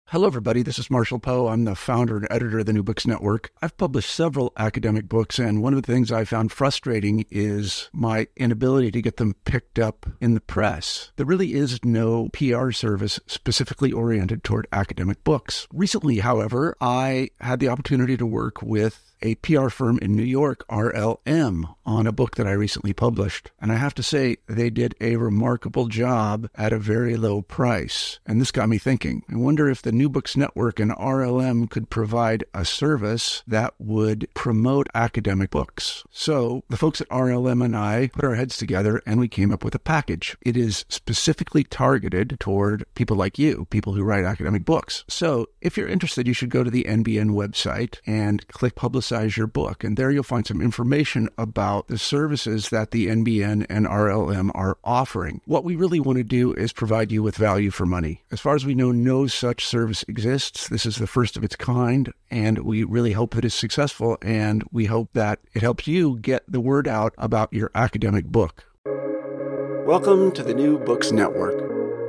Hello, everybody. This is Marshall Poe. I'm the founder and editor of the New Books Network. I've published several academic books, and one of the things I found frustrating is my inability to get them picked up in the press. There really is no PR service specifically oriented toward academic books. Recently, however, I had the opportunity to work with a PR firm in New York, RLM, on a book that I recently published. And I have to say, they did a remarkable job at a very low price. And this got me thinking. I wonder if the New Books Network and RLM could provide a service that would promote academic books. So the folks at RLM and I put our heads together and we came up with a package. It is specifically targeted toward people like you, people who write academic books. So if you're interested, you should go to the NBN website and click Publicize Your Book. And there you'll find some information about the services that the NBN and RLM are offering. What we really want to do is provide you with value for money. As far as we know, no such service exists. This is the first of its kind, and we really hope that it's successful, and we hope that it helps you get the word out about your academic book. Welcome to the New Books Network.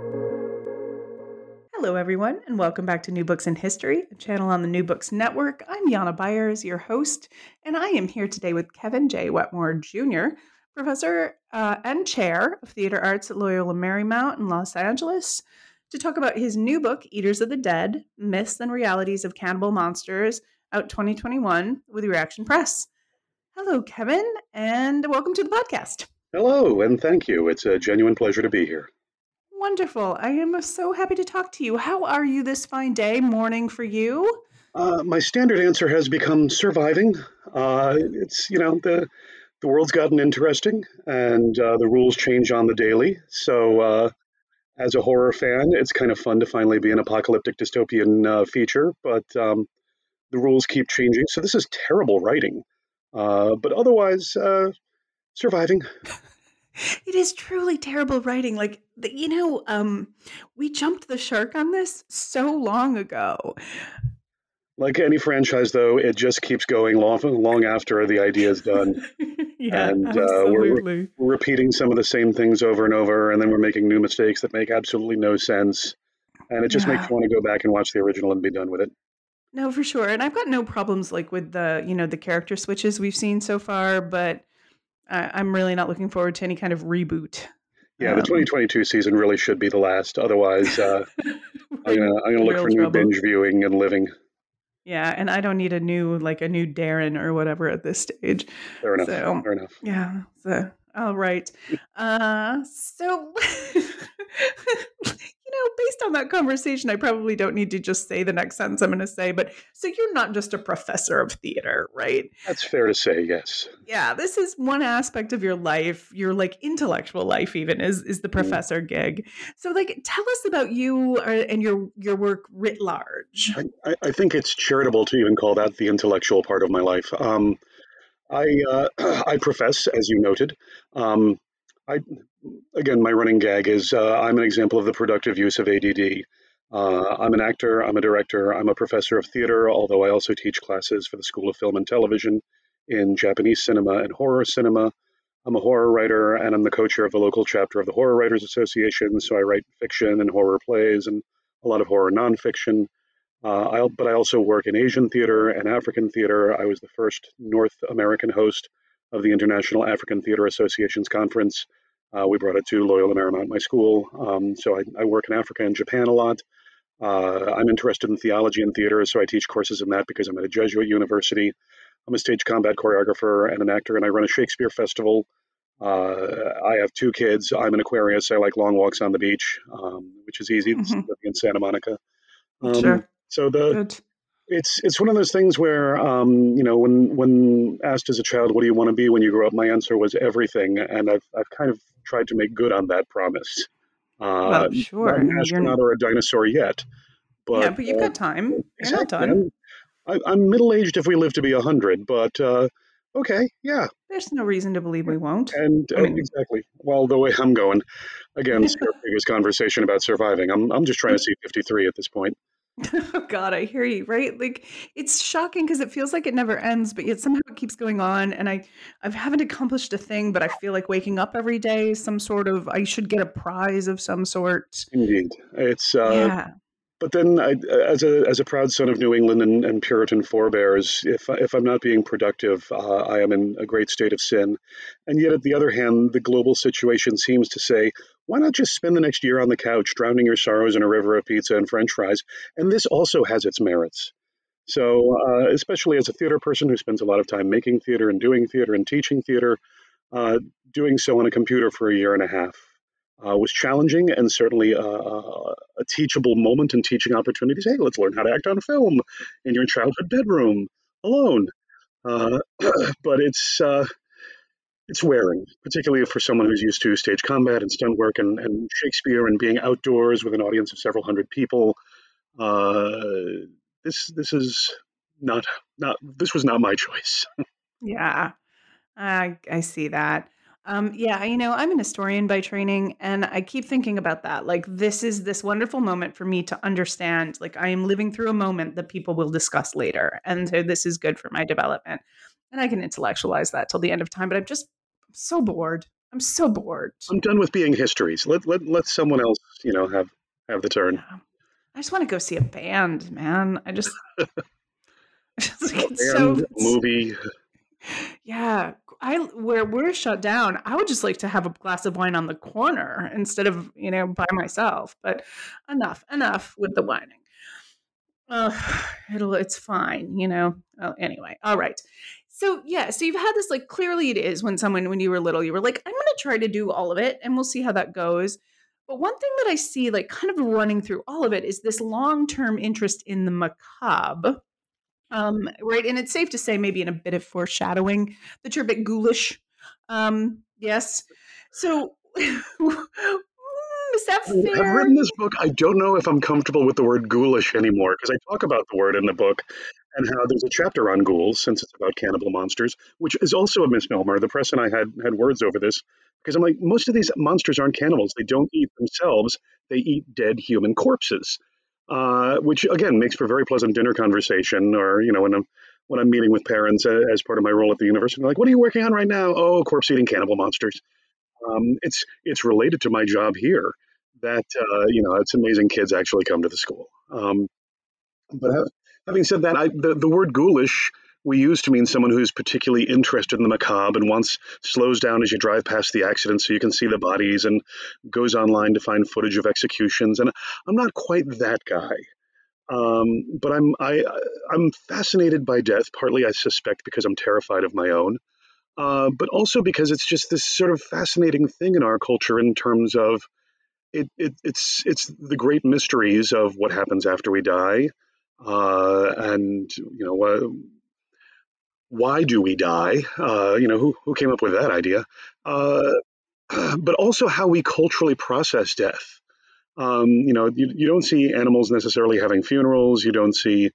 Hello, everyone, and welcome back to New Books in History, a channel on the New Books Network. I'm Jana Byers, your host, and I am here today with Kevin J. Wetmore Jr., professor and chair of theater arts at Loyola Marymount in Los Angeles, to talk about his new book, Eaters of the Dead, Myths and Realities of Cannibal Monsters, out 2021 with Reaction Press. Hello, Kevin, and welcome to the podcast. Hello, and thank you. It's a genuine pleasure to be here. Wonderful. I am so happy to talk to you. How are you this fine day, morning for you? My standard answer has become surviving. The world's gotten interesting, and the rules change on the daily. So as a horror fan, it's kind of fun to finally be an apocalyptic dystopian feature, but the rules keep changing. So this is terrible writing, but otherwise, surviving. It is truly terrible writing. We jumped the shark on this so long ago. Like any franchise, though, it just keeps going long after the idea is done. Yeah, and absolutely. We're repeating some of the same things over and over, and then we're making new mistakes that make absolutely no sense. And it just makes you want to go back and watch the original and be done with it. No, for sure. And I've got no problems with the character switches we've seen so far, but I'm really not looking forward to any kind of reboot. Yeah, the 2022 season really should be the last. Otherwise, I'm gonna look for new binge viewing and living. Yeah, and I don't need a new Darren or whatever at this stage. Fair enough. Yeah. So all right. So based on that conversation, I probably don't need to just say the next sentence I'm going to say. But so you're not just a professor of theater, right? That's fair to say, yes. Yeah, this is one aspect of your life, your intellectual life even is the professor gig. So tell us about you and your work writ large. I think it's charitable to even call that the intellectual part of my life. I profess, as you noted. My running gag is I'm an example of the productive use of ADD. I'm an actor, I'm a director, I'm a professor of theater, although I also teach classes for the School of Film and Television in Japanese cinema and horror cinema. I'm a horror writer, and I'm the co-chair of the local chapter of the Horror Writers Association, so I write fiction and horror plays and a lot of horror nonfiction. But I also work in Asian theater and African theater. I was the first North American host of the International African Theater Association's conference. We brought it to Loyola Marymount, my school. So I work in Africa and Japan a lot. I'm interested in theology and theater, so I teach courses in that because I'm at a Jesuit university. I'm a stage combat choreographer and an actor, and I run a Shakespeare festival. I have 2 kids. I'm an Aquarius. I like long walks on the beach, which is easy. Living in Santa Monica. Sure. So it's one of those things where when asked as a child, what do you want to be when you grow up, my answer was everything, and I've kind of tried to make good on that promise. Sure. Not an astronaut or a dinosaur yet, but but you've got time. You're not done. I'm middle-aged if we live to be 100, but okay, yeah. There's no reason to believe we won't. And exactly. Well, the way I'm going, again, it's our previous conversation about surviving. I'm just trying to see 53 at this point. Oh God, I hear you, right? It's shocking because it feels like it never ends, but yet somehow it keeps going on. And I haven't accomplished a thing, but I feel like waking up every day, I should get a prize of some sort. Indeed. It's, But then, as a proud son of New England and Puritan forebears, if I'm not being productive, I am in a great state of sin. And yet, at the other hand, the global situation seems to say, why not just spend the next year on the couch, drowning your sorrows in a river of pizza and French fries? And this also has its merits. So, especially as a theater person who spends a lot of time making theater and doing theater and teaching theater, doing so on a computer for a year and a half was challenging and certainly a teachable moment and teaching opportunities. Hey, let's learn how to act on film in your childhood bedroom alone. Uh, but it's wearing, particularly for someone who's used to stage combat and stunt work and Shakespeare and being outdoors with an audience of several hundred people. Uh, this is not this was not my choice. Yeah, I see that. Yeah, I'm an historian by training, and I keep thinking about that. Like, this is this wonderful moment for me to understand, like, I am living through a moment that people will discuss later. And so this is good for my development. And I can intellectualize that till the end of time, but I'm so bored. I'm so bored. I'm done with being histories. Let someone else, have the turn. Yeah. I just want to go see a band, man. I just, A band, movie. Yeah, where we're shut down, I would just like to have a glass of wine on the corner instead of, by myself. But enough with the whining. It's fine. Anyway, all right. So yeah, so you've had this, like, clearly it is when you were little, you were like, I'm going to try to do all of it and we'll see how that goes. But one thing that I see, like, kind of running through all of it is this long-term interest in the macabre. Right. And it's safe to say, maybe in a bit of foreshadowing, that you're a bit ghoulish. Yes. So is that fair? I've written this book. I don't know if I'm comfortable with the word ghoulish anymore because I talk about the word in the book and how there's a chapter on ghouls since it's about cannibal monsters, which is also a misnomer. The press and I had words over this because I'm like, most of these monsters aren't cannibals. They don't eat themselves. They eat dead human corpses. Which again makes for very pleasant dinner conversation, or when I'm meeting with parents as part of my role at the university. I'm like, what are you working on right now? Oh, corpse eating cannibal monsters. It's related to my job here that it's amazing kids actually come to the school. But having said that, the word ghoulish we use to mean someone who's particularly interested in the macabre and slows down as you drive past the accident so you can see the bodies, and goes online to find footage of executions. And I'm not quite that guy. But I'm fascinated by death, partly I suspect because I'm terrified of my own, but also because it's just this sort of fascinating thing in our culture in terms of it's the great mysteries of what happens after we die, and why do we die? Who came up with that idea? Uh, but also how we culturally process death. You don't see animals necessarily having funerals. You don't see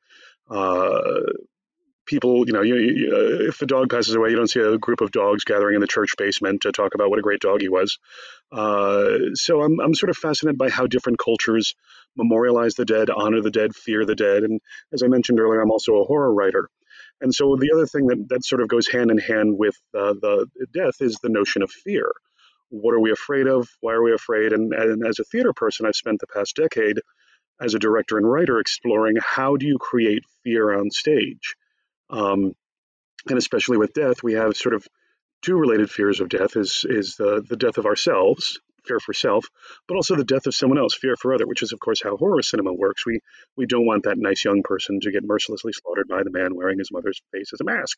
people, if a dog passes away, you don't see a group of dogs gathering in the church basement to talk about what a great dog he was. So I'm sort of fascinated by how different cultures memorialize the dead, honor the dead, fear the dead. And as I mentioned earlier, I'm also a horror writer. And so the other thing that sort of goes hand in hand with the death is the notion of fear. What are we afraid of? Why are we afraid? And as a theater person, I've spent the past decade as a director and writer exploring how do you create fear on stage. And especially with death, we have sort of two related fears of death is the death of ourselves, fear for self, but also the death of someone else, fear for other, which is, of course, how horror cinema works. We don't want that nice young person to get mercilessly slaughtered by the man wearing his mother's face as a mask.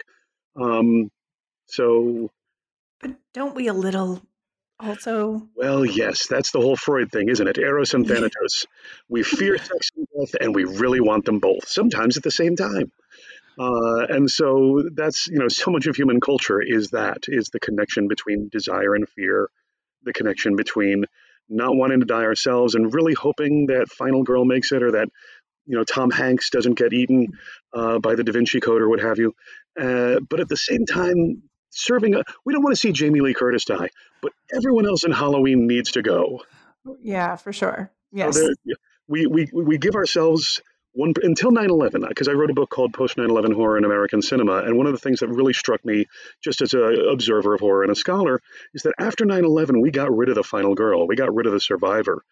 So... But don't we a little also? Well, yes, that's the whole Freud thing, isn't it? Eros and Thanatos. We fear sex and death, and we really want them both, sometimes at the same time. And so that's, so much of human culture is the connection between desire and fear, the connection between not wanting to die ourselves and really hoping that final girl makes it, or that, Tom Hanks doesn't get eaten by the Da Vinci Code or what have you. But at the same time, we don't want to see Jamie Lee Curtis die, but everyone else in Halloween needs to go. Yeah, for sure. Yes. So we give ourselves until 9/11, because I wrote a book called Post 9/11 Horror in American Cinema, and one of the things that really struck me, just as an observer of horror and a scholar, is that after 9/11 we got rid of the final girl, we got rid of the survivor.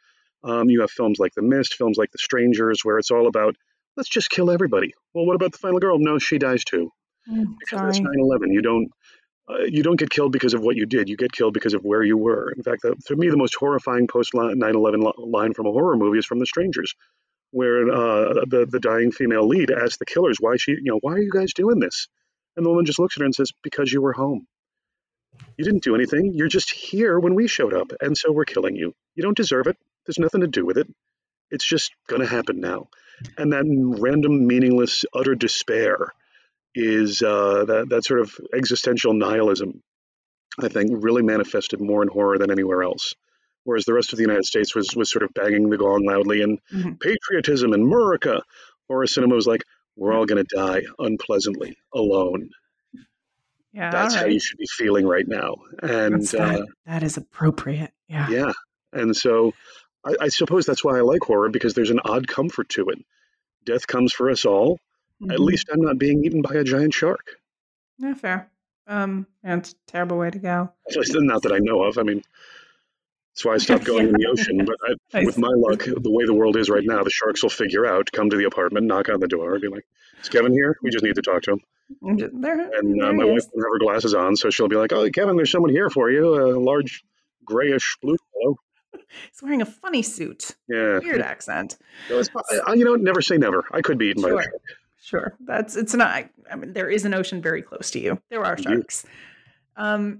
You have films like The Mist, films like The Strangers, where it's all about, let's just kill everybody. Well, what about the final girl? No, she dies too. Because that's Sorry. 9/11. You don't get killed because of what you did. You get killed because of where you were. In fact, to me, the most horrifying post 9/11 line from a horror movie is from The Strangers, where the dying female lead asks the killers why are you guys doing this? And the woman just looks at her and says, because you were home. You didn't do anything. You're just here when we showed up, and so we're killing you. You don't deserve it. There's nothing to do with it. It's just going to happen now. And that random, meaningless, utter despair is that sort of existential nihilism, I think, really manifested more in horror than anywhere else. Whereas the rest of the United States was sort of banging the gong loudly and patriotism and America. Horror cinema was like, we're all going to die unpleasantly, alone. Yeah, That's how you should be feeling right now. And that is appropriate. Yeah. Yeah. And so I suppose that's why I like horror, because there's an odd comfort to it. Death comes for us all. At least I'm not being eaten by a giant shark. Yeah, fair. It's a terrible way to go. Not that I know of. I mean, that's why I stopped going in the ocean. But with my luck, the way the world is right now, the sharks will figure out, come to the apartment, knock on the door, be like, is Kevin here? We just need to talk to him. And my wife will have her glasses on, so she'll be like, oh, Kevin, there's someone here for you, a large grayish blue fellow. He's wearing a funny suit. Yeah. Weird accent. Never say never. I could be eaten by a shark. Sure. It's not, I mean, there is an ocean very close to you. There are sharks. And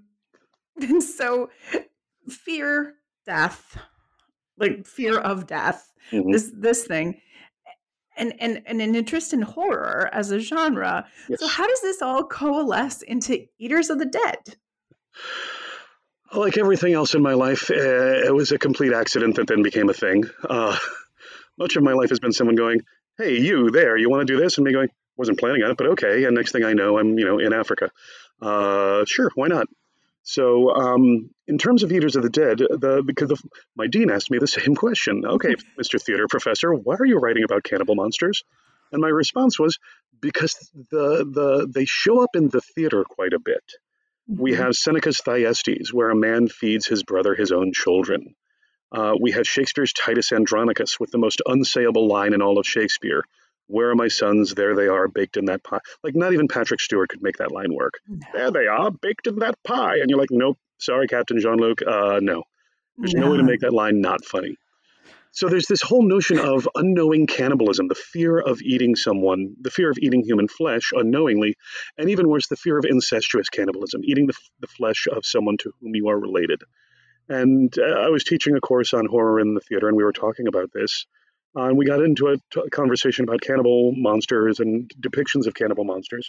so fear, death, like fear of death, this thing, and an interest in horror as a genre. Yes. So how does this all coalesce into Eaters of the Dead? Like everything else in my life, it was a complete accident that then became a thing. Much of my life has been someone going, hey, you there, you want to do this? And me going, wasn't planning on it, but okay. And next thing I know, I'm, in Africa. Sure, why not? So in terms of Eaters of the Dead, my dean asked me the same question. Okay, Mr. Theater Professor, why are you writing about cannibal monsters? And my response was, because they show up in the theater quite a bit. We have Seneca's Thyestes, where a man feeds his brother his own children. We have Shakespeare's Titus Andronicus with the most unsayable line in all of Shakespeare. Where are my sons? There they are, baked in that pie. Like, not even Patrick Stewart could make that line work. No. There they are, baked in that pie. And you're like, nope, sorry, Captain Jean-Luc, no. There's no way to make that line not funny. So there's this whole notion of unknowing cannibalism, the fear of eating someone, the fear of eating human flesh unknowingly, and even worse, the fear of incestuous cannibalism, eating the flesh of someone to whom you are related. And I was teaching a course on horror in the theater, and we were talking about this. And we got into a conversation about cannibal monsters and depictions of cannibal monsters.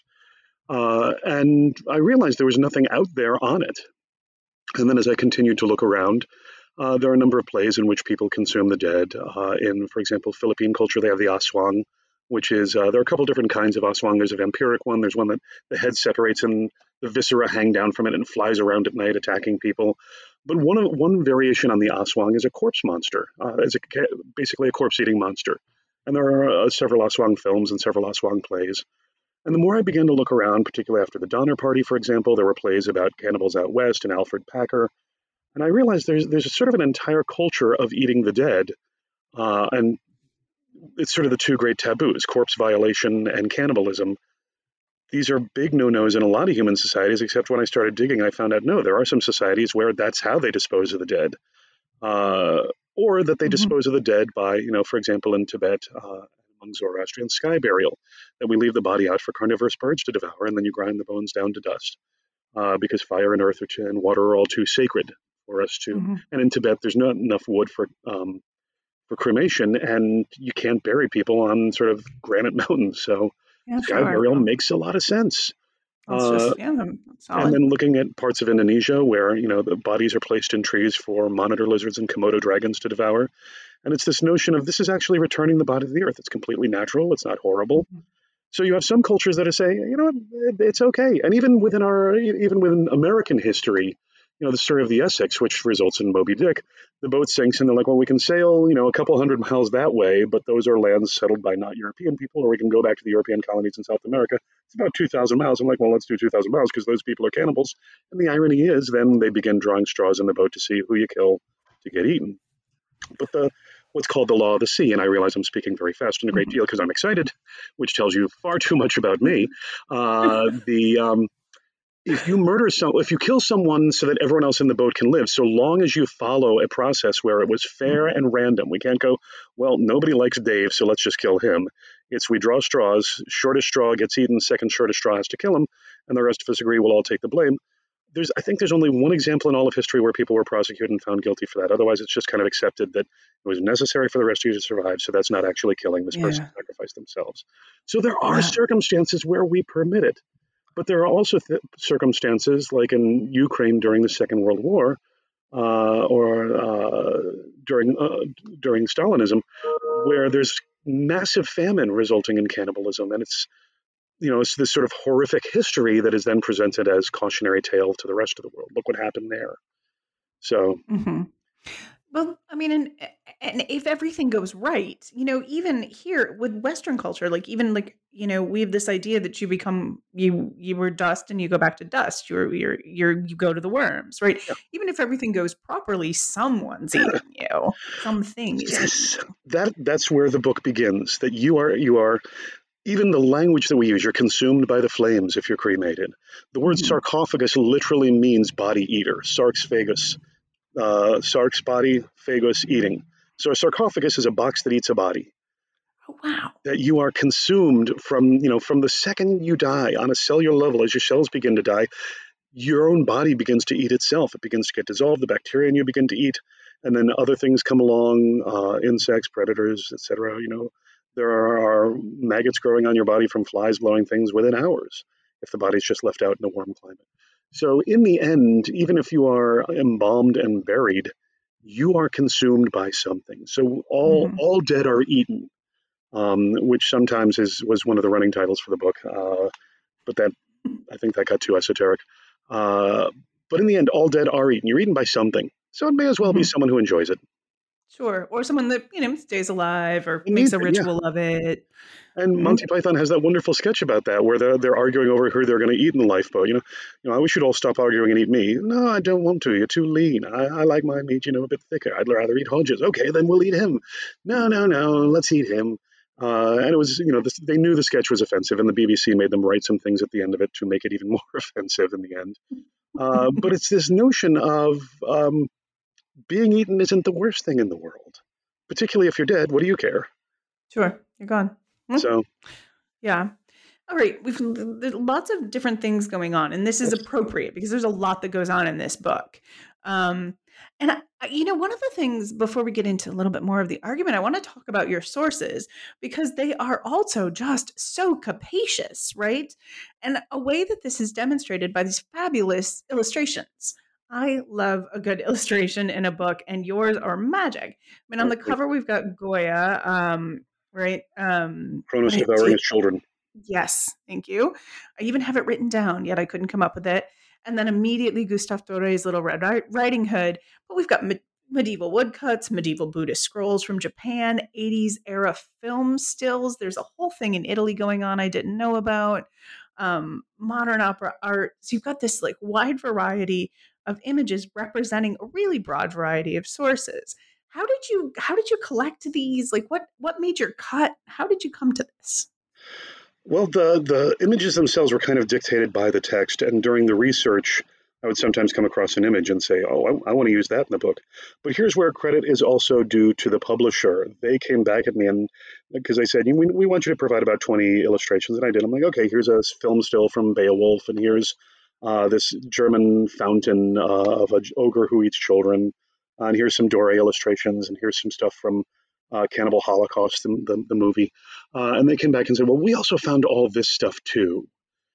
And I realized there was nothing out there on it. And then as I continued to look around, there are a number of plays in which people consume the dead. In, for example, Philippine culture, they have the aswang, which is, there are a couple different kinds of aswang. There's a vampiric one. There's one that the head separates and the viscera hang down from it and flies around at night attacking people. But one variation on the aswang is a corpse monster. It's basically a corpse-eating monster. And there are several aswang films and several aswang plays. And the more I began to look around, particularly after the Donner Party, for example, there were plays about cannibals out west and Alfred Packer. And I realized there's a sort of an entire culture of eating the dead. And it's sort of the two great taboos, corpse violation and cannibalism. These are big no-nos in a lot of human societies, except when I started digging, I found out, no, there are some societies where that's how they dispose of the dead. Or that they dispose of the dead by, for example, in Tibet, among Zoroastrian, sky burial, that we leave the body out for carnivorous birds to devour, and then you grind the bones down to dust. Because fire and earth and water are all too sacred for us to. And in Tibet, there's not enough wood for cremation, and you can't bury people on sort of granite mountains. So sky burial makes a lot of sense. And then looking at parts of Indonesia where, the bodies are placed in trees for monitor lizards and Komodo dragons to devour. And it's this notion of this is actually returning the body to the earth. It's completely natural. It's not horrible. So you have some cultures that are saying, it's okay. And even within American history, the story of the Essex, which results in Moby Dick, the boat sinks and they're like, well, we can sail, a couple 100 miles that way, but those are lands settled by not European people, or we can go back to the European colonies in South America. It's about 2,000 miles. I'm like, well, let's do 2,000 miles because those people are cannibals. And the irony is then they begin drawing straws in the boat to see who you kill to get eaten. But what's called the law of the sea. And I realize I'm speaking very fast and a great deal because I'm excited, which tells you far too much about me. If you kill someone so that everyone else in the boat can live, so long as you follow a process where it was fair and random, we can't go, well, nobody likes Dave, so let's just kill him. It's we draw straws, shortest straw gets eaten, second shortest straw has to kill him, and the rest of us agree we'll all take the blame. I think there's only one example in all of history where people were prosecuted and found guilty for that. Otherwise, it's just kind of accepted that it was necessary for the rest of you to survive, so that's not actually killing. This person sacrificed themselves. So there are circumstances where we permit it. But there are also circumstances, like in Ukraine during the Second World War, or during Stalinism, where there's massive famine resulting in cannibalism, and it's this sort of horrific history that is then presented as cautionary tale to the rest of the world. Look what happened there. So. Well, I mean, and if everything goes right, even here with Western culture, we have this idea that you were dust and you go back to dust. You go to the worms, right? Yeah. Even if everything goes properly, someone's eating you. Something is eating you. That's where the book begins. That you are. Even the language that we use, you're consumed by the flames if you're cremated. The word sarcophagus literally means body eater. Sarx phagus. Sark's body, phagus, eating. So a sarcophagus is a box that eats a body. Oh, wow. That you are consumed from the second you die on a cellular level, as your cells begin to die, your own body begins to eat itself. It begins to get dissolved, the bacteria in you begin to eat, and then other things come along, insects, predators, etc. There are maggots growing on your body from flies blowing things within hours if the body's just left out in a warm climate. So in the end, even if you are embalmed and buried, you are consumed by something. So all dead are eaten, which sometimes was one of the running titles for the book. But I think that got too esoteric. But in the end, all dead are eaten. You're eaten by something. So it may as well be someone who enjoys it. Sure. Or someone that, stays alive or makes a ritual of it. And Monty Python has that wonderful sketch about that, where they're arguing over who they're going to eat in the lifeboat. I wish you'd all stop arguing and eat me. No, I don't want to. You're too lean. I like my meat, a bit thicker. I'd rather eat Hodges. Okay, then we'll eat him. No, let's eat him. And it was, they knew the sketch was offensive, and the BBC made them write some things at the end of it to make it even more offensive in the end. But it's this notion of being eaten isn't the worst thing in the world, particularly if you're dead. What do you care? Sure, you're gone. So, yeah. All right. There's lots of different things going on, and this is appropriate because there's a lot that goes on in this book. And one of the things before we get into a little bit more of the argument, I want to talk about your sources because they are also just so capacious, right? And a way that this is demonstrated by these fabulous illustrations. I love a good illustration in a book, and yours are magic. I mean, on the cover, we've got Goya, right? Kronos devouring his children. Yes, thank you. I even have it written down, yet I couldn't come up with it. And then immediately Gustave Doré's Little Red Riding Hood. But we've got medieval woodcuts, medieval Buddhist scrolls from Japan, 80s era film stills. There's a whole thing in Italy going on I didn't know about. Modern opera art. So you've got this wide variety of images representing a really broad variety of sources. How did you collect these? What made your cut? How did you come to this? Well, the images themselves were kind of dictated by the text, and during the research, I would sometimes come across an image and say, oh, I want to use that in the book. But here's where credit is also due to the publisher. They came back at me and because they said, we want you to provide about 20 illustrations, and I did. I'm like, okay, here's a film still from Beowulf, and here's this German fountain of an ogre who eats children, and here's some Doré illustrations, and here's some stuff from Cannibal Holocaust, the movie. And they came back and said, well, we also found all this stuff too.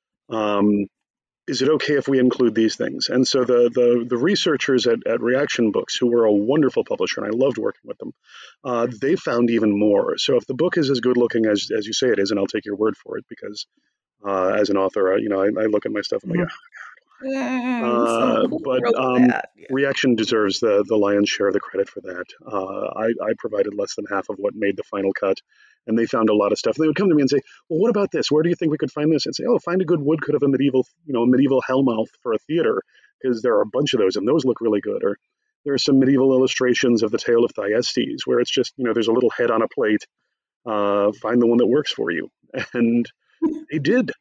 Is it okay if we include these things? And so the researchers at Reaction Books, who were a wonderful publisher, and I loved working with them, they found even more. So if the book is as good looking as you say it is, and I'll take your word for it, because as an author, I look at my stuff and I'm like, Reaction deserves the lion's share of the credit for that. I provided less than half of what made the final cut, and they found a lot of stuff. They would come to me and say, well, what about this? Where do you think we could find this? And say, oh, find a good woodcut of a medieval hellmouth for a theater, because there are a bunch of those, and those look really good. Or There are some medieval illustrations of the Tale of Thyestes where it's just, there's a little head on a plate. Find the one that works for you. And they did.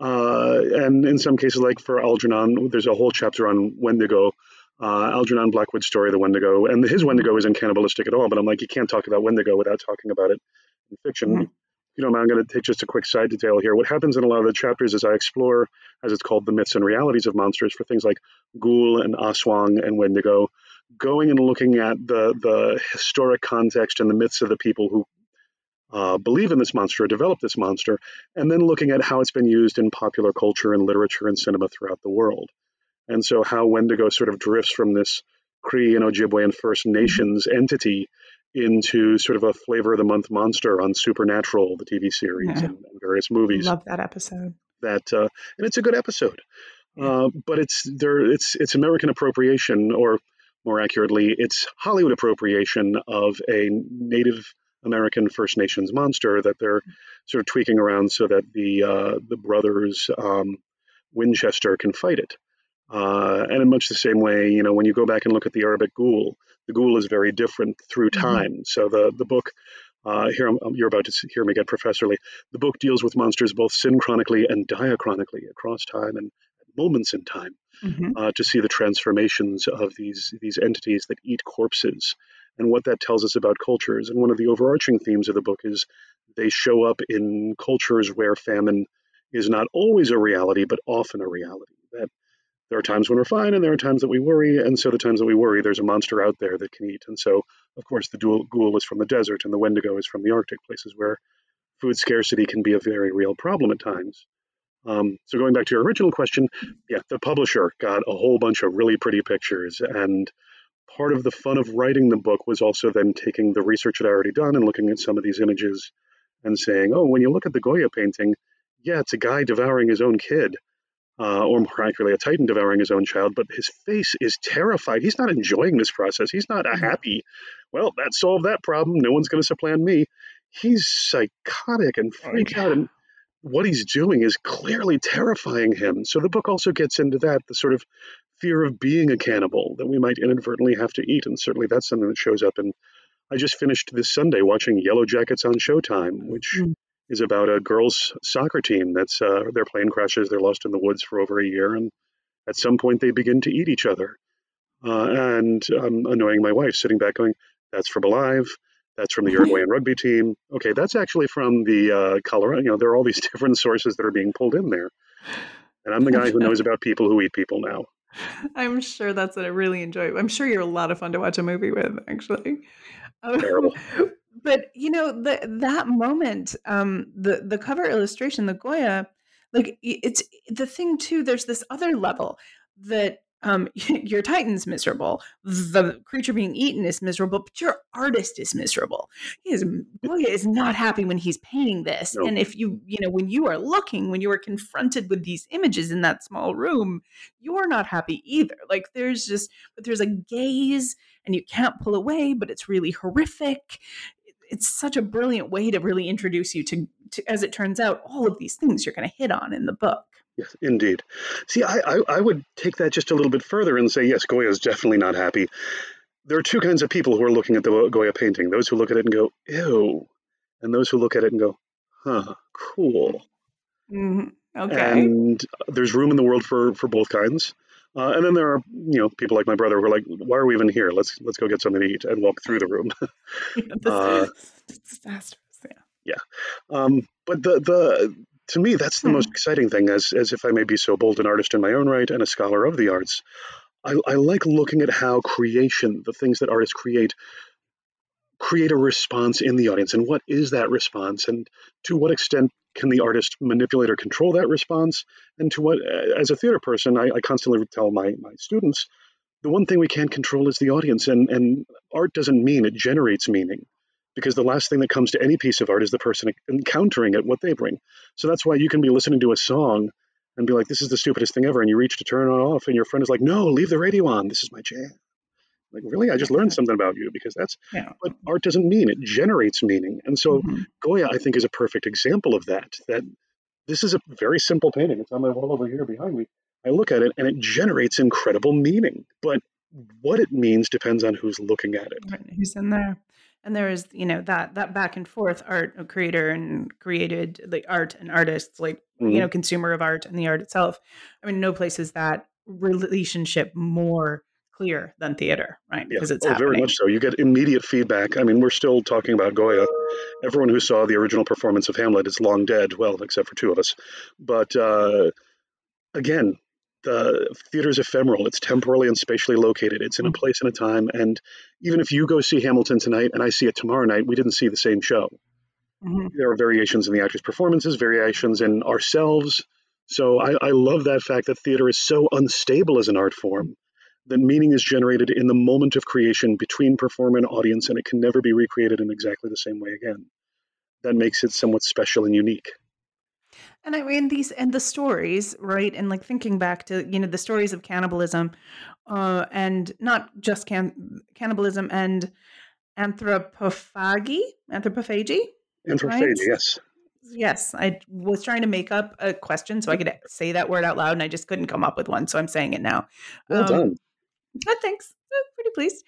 And in some cases, like for Algernon, there's a whole chapter on Wendigo, Algernon Blackwood's story, The Wendigo. And his Wendigo isn't cannibalistic at all, but I'm like, you can't talk about Wendigo without talking about it in fiction. Mhm. If you don't mind, I'm going to take just a quick side detail here. What happens in a lot of the chapters is I explore, as it's called, the myths and realities of monsters for things like Ghoul and Aswang and Wendigo, going and looking at the historic context and the myths of the people who believe in this monster or develop this monster, and then looking at how it's been used in popular culture and literature and cinema throughout the world. And so how Wendigo sort of drifts from this Cree and Ojibwe and First Nations entity into sort of a flavor of the month monster on Supernatural, the TV series, Yeah. and various movies. Love that episode. And it's a good episode. But it's American appropriation, or more accurately, it's Hollywood appropriation of a Native American First Nations monster that they're sort of tweaking around so that the brothers Winchester can fight it. And in much the same way, when you go back and look at the Arabic ghoul, the ghoul is very different through time. So the book, you're about to hear me get professorly, the book deals with monsters both synchronically and diachronically across time and moments in time, to see the transformations of these entities that eat corpses and what that tells us about cultures. And one of the overarching themes of the book is they show up in cultures where famine is not always a reality, but often a reality. That there are times when we're fine and there are times that we worry. And so the times that we worry, there's a monster out there that can eat. And so, of course, the ghoul is from the desert and the Wendigo is from the Arctic, places where food scarcity can be a very real problem at times. So going back to your original question, the publisher got a whole bunch of really pretty pictures. And part of the fun of writing the book was also then taking the research that I already done and looking at some of these images and saying, oh, when you look at the Goya painting, it's a guy devouring his own kid, or more accurately, a Titan devouring his own child, but his face is terrified. He's not enjoying this process. He's not happy. Well, that solved that problem. No one's going to supplant me. He's psychotic and freaked out, and what he's doing is clearly terrifying him. So the book also gets into that, the sort of fear of being a cannibal that we might inadvertently have to eat. And certainly that's something that shows up. And I just finished this Sunday watching Yellow Jackets on Showtime, which is about a girls' soccer team that's their plane crashes. They're lost in the woods for over a year. And at some point they begin to eat each other. And I'm annoying my wife, sitting back going, that's from Alive. That's from the Uruguayan rugby team. Okay, that's actually from the Colorado. There are all these different sources that are being pulled in there. And I'm the guy who knows about people who eat people now. I'm sure that's what I really enjoy. I'm sure you're a lot of fun to watch a movie with, actually. Terrible. But that moment, the cover illustration, the Goya, like it's the thing too. There's this other level that your Titan's miserable, the creature being eaten is miserable, but your artist is miserable. Goya is not happy when he's painting this. No. And if when you are confronted with these images in that small room, you're not happy either. Like there's a gaze and you can't pull away, but it's really horrific. It's such a brilliant way to really introduce you to, as it turns out, all of these things you're going to hit on in the book. Yes, indeed. See, I would take that just a little bit further and say, yes, Goya is definitely not happy. There are two kinds of people who are looking at the Goya painting. Those who look at it and go, ew. And those who look at it and go, huh, cool. Mm-hmm. Okay. And there's room in the world for both kinds. And then there are, people like my brother who are like, why are we even here? Let's go get something to eat and walk through the room. It's disastrous. Yeah. But to me, that's the most exciting thing, as if I may be so bold, an artist in my own right and a scholar of the arts. I like looking at how creation, the things that artists create a response in the audience. And what is that response? And to what extent can the artist manipulate or control that response? And to what, as a theater person, I constantly tell my students, the one thing we can't control is the audience. And art doesn't mean it generates meaning. Because the last thing that comes to any piece of art is the person encountering it, what they bring. So that's why you can be listening to a song and be like, this is the stupidest thing ever. And you reach to turn it off and your friend is like, no, leave the radio on. This is my jam. Like, really? I just learned something about you, because that's what art doesn't mean. It generates meaning. And so Goya, I think, is a perfect example of that this is a very simple painting. It's on my wall over here behind me. I look at it and it generates incredible meaning. But what it means depends on who's looking at it. Right, who's in there. And there is, that back and forth, art, a creator and created, like art and artists, like, Mhm. consumer of art and the art itself. I mean, no place is that relationship more clear than theater, right? Yeah. Because it's Oh, very happening. much so. You get immediate feedback. I mean, we're still talking about Goya. Everyone who saw the original performance of Hamlet is long dead, well, except for two of us. But again, the theater is ephemeral. It's temporally and spatially located. It's in a place and a time. And even if you go see Hamilton tonight and I see it tomorrow night, we didn't see the same show. Mm-hmm. There are variations in the actors' performances, variations in ourselves. So I love that fact that theater is so unstable as an art form that meaning is generated in the moment of creation between performer and audience, and it can never be recreated in exactly the same way again. That makes it somewhat special and unique. And I mean, the stories, right? And like thinking back to, the stories of cannibalism, and not just cannibalism and anthropophagy, right? Anthropophagy, yes. Yes, I was trying to make up a question so I could say that word out loud, and I just couldn't come up with one. So I'm saying it now. Well done. Thanks. Pretty pleased.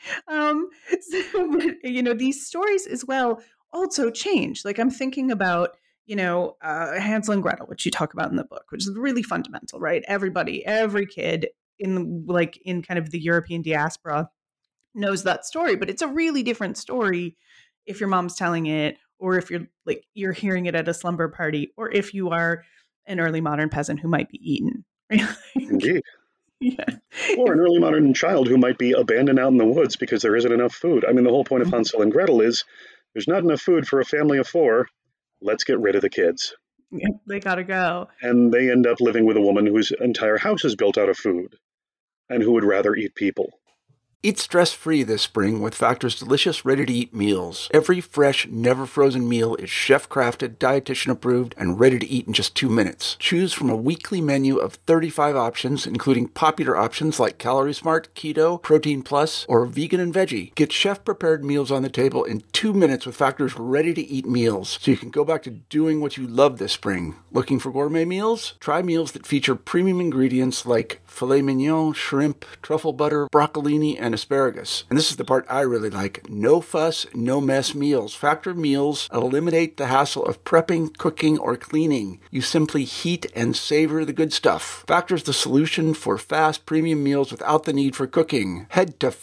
But, these stories as well also change. Like I'm thinking about, Hansel and Gretel, which you talk about in the book, which is really fundamental, right? Every kid in kind of the European diaspora knows that story, but it's a really different story if your mom's telling it, or if you're hearing it at a slumber party, or if you are an early modern peasant who might be eaten. Indeed. Yeah. Or an early modern child who might be abandoned out in the woods because there isn't enough food. I mean, the whole point of Hansel and Gretel is there's not enough food for a family of four. Let's get rid of the kids. Yeah, they gotta go. And they end up living with a woman whose entire house is built out of food and who would rather eat people. Eat stress-free this spring with Factor's delicious ready-to-eat meals. Every fresh, never-frozen meal is chef-crafted, dietitian-approved, and ready to eat in just 2 minutes. Choose from a weekly menu of 35 options, including popular options like Calorie Smart, Keto, Protein Plus, or Vegan and Veggie. Get chef-prepared meals on the table in 2 minutes with Factor's ready-to-eat meals, so you can go back to doing what you love this spring. Looking for gourmet meals? Try meals that feature premium ingredients like filet mignon, shrimp, truffle butter, broccolini, and asparagus. And this is the part I really like. No fuss, no mess meals. Factor meals eliminate the hassle of prepping, cooking, or cleaning. You simply heat and savor the good stuff. Factor's the solution for fast premium meals without the need for cooking. Head to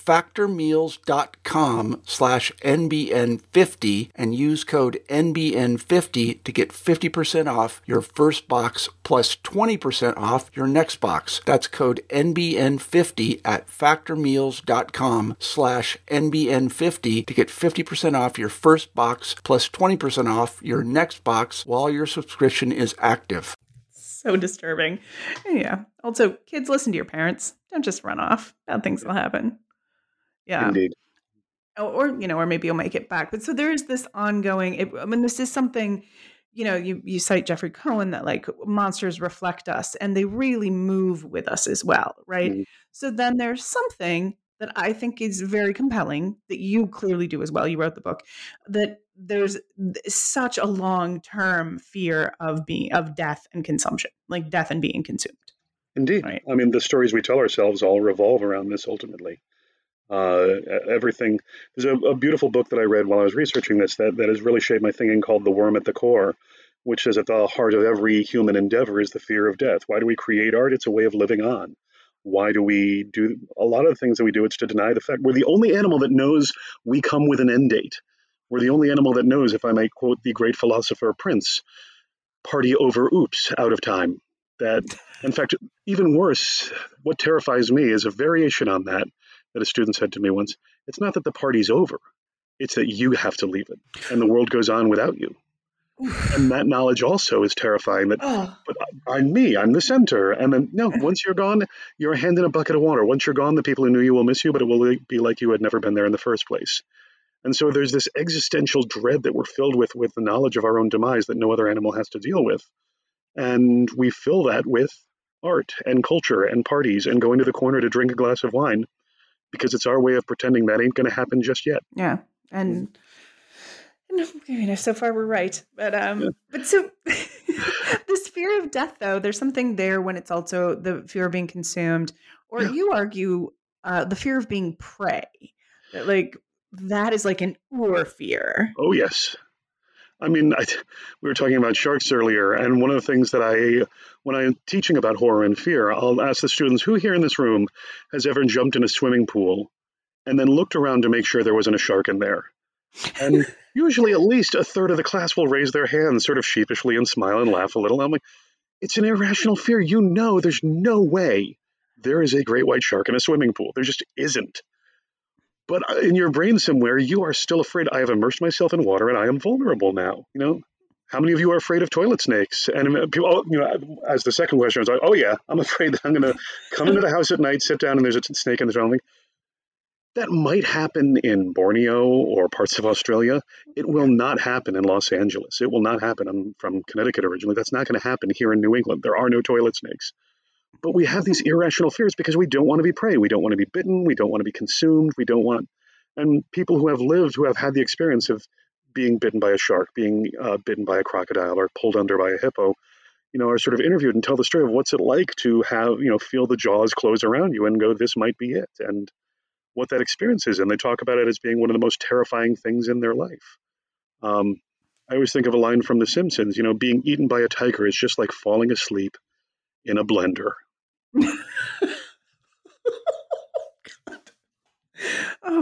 factormeals.com/NBN50 and use code NBN50 to get 50% off your first box plus 20% off your next box. That's code NBN50 at factormeals.com/NBN50 to get 50% off your first box plus 20% off your next box while your subscription is active. So disturbing. Yeah. Also, kids, listen to your parents. Don't just run off. Bad things will happen. Yeah. Indeed. Or maybe you'll make it back. But so there is this ongoing, this is something, you cite Jeffrey Cohen, that like monsters reflect us and they really move with us as well, right? Mm-hmm. So then there's something that I think is very compelling that you clearly do as well. You wrote the book, that there's such a long-term fear of death and consumption, like death and being consumed. Indeed. Right. I mean, the stories we tell ourselves all revolve around this ultimately. Everything. There's a beautiful book that I read while I was researching this that has really shaped my thinking, called The Worm at the Core, which says at the heart of every human endeavor is the fear of death. Why do we create art? It's a way of living on. Why do we do a lot of the things that we do? It's to deny the fact we're the only animal that knows we come with an end date. We're the only animal that knows, if I may quote the great philosopher Prince, party over, oops, out of time. That, in fact, even worse, what terrifies me is a variation on that a student said to me once. It's not that the party's over, it's that you have to leave it and the world goes on without you. And that knowledge also is terrifying, that but I'm the center, and then no, once you're gone, you're a hand in a bucket of water. Once you're gone, the people who knew you will miss you, but it will be like you had never been there in the first place. And so there's this existential dread that we're filled with the knowledge of our own demise that no other animal has to deal with. And we fill that with art and culture and parties and going to the corner to drink a glass of wine, because it's our way of pretending that ain't going to happen just yet. Yeah. And so far we're right. But so this fear of death, though, there's something there when it's also the fear of being consumed, or you argue the fear of being prey. Like that is like an ur fear. Oh, yes. I mean, we were talking about sharks earlier, and one of the things that when I'm teaching about horror and fear, I'll ask the students, who here in this room has ever jumped in a swimming pool and then looked around to make sure there wasn't a shark in there? And usually at least a third of the class will raise their hands sort of sheepishly and smile and laugh a little. I'm like, it's an irrational fear. You know, there's no way there is a great white shark in a swimming pool. There just isn't. But in your brain somewhere, you are still afraid. I have immersed myself in water and I am vulnerable now. You know, how many of you are afraid of toilet snakes? And people, as the second question, I was like, oh yeah, I'm afraid that I'm going to come into the house at night, sit down, and there's a snake in the toilet. That might happen in Borneo or parts of Australia. It will not happen in Los Angeles. It will not happen. I'm from Connecticut originally. That's not going to happen here in New England. There are no toilet snakes. But we have these irrational fears because we don't want to be prey. We don't want to be bitten. We don't want to be consumed. We don't want. And people who have had the experience of being bitten by a shark, being bitten by a crocodile, or pulled under by a hippo, are sort of interviewed and tell the story of what's it like to have, feel the jaws close around you and go, this might be it, and what that experience is. And they talk about it as being one of the most terrifying things in their life. I always think of a line from The Simpsons, being eaten by a tiger is just like falling asleep in a blender. Oh,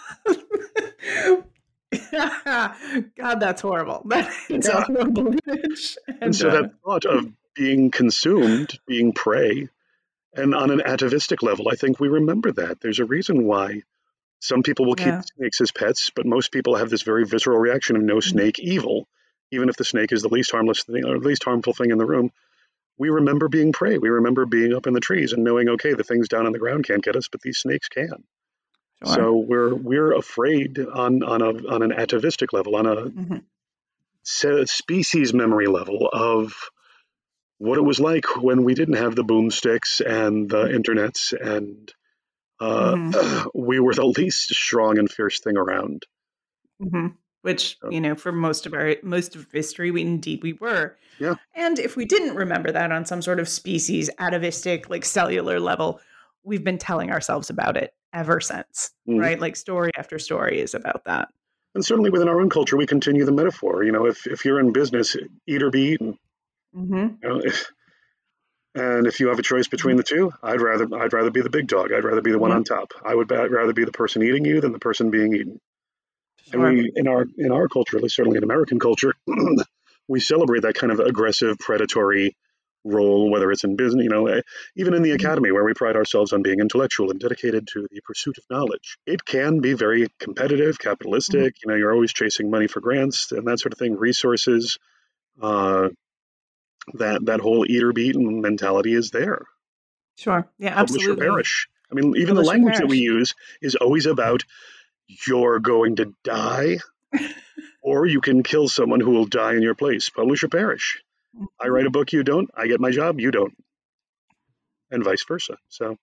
God, that's horrible. That's a horrible image. And so that thought of being consumed, being prey, and on an atavistic level, I think we remember that. There's a reason why some people will keep snakes as pets, but most people have this very visceral reaction of no snake evil, even if the snake is the least harmless thing or the least harmful thing in the room. We remember being prey. We remember being up in the trees and knowing, okay, the things down on the ground can't get us, but these snakes can. Sure. So we're afraid on an atavistic level, on a species memory level of what it was like when we didn't have the boomsticks and the internets, and we were the least strong and fierce thing around. Mm-hmm. Which, for most of history, we were. Yeah. And if we didn't remember that on some sort of species, atavistic, like cellular level, we've been telling ourselves about it ever since, right? Like story after story is about that. And certainly within our own culture, we continue the metaphor. If you're in business, eat or be eaten. Mm-hmm. And if you have a choice between the two, I'd rather be the big dog. I'd rather be the one on top. I'd rather be the person eating you than the person being eaten. Sure. And we, in our culture, at least certainly in American culture, we celebrate that kind of aggressive, predatory role, whether it's in business, even in the academy, where we pride ourselves on being intellectual and dedicated to the pursuit of knowledge. It can be very competitive, capitalistic. You're always chasing money for grants and that sort of thing, resources. That whole eat or be eaten mentality is there. Sure. Yeah, absolutely. Publish or perish. I mean, even the language that we use is always about you're going to die, or you can kill someone who will die in your place. Publish or perish. I write a book, you don't. I get my job, you don't, and vice versa. So,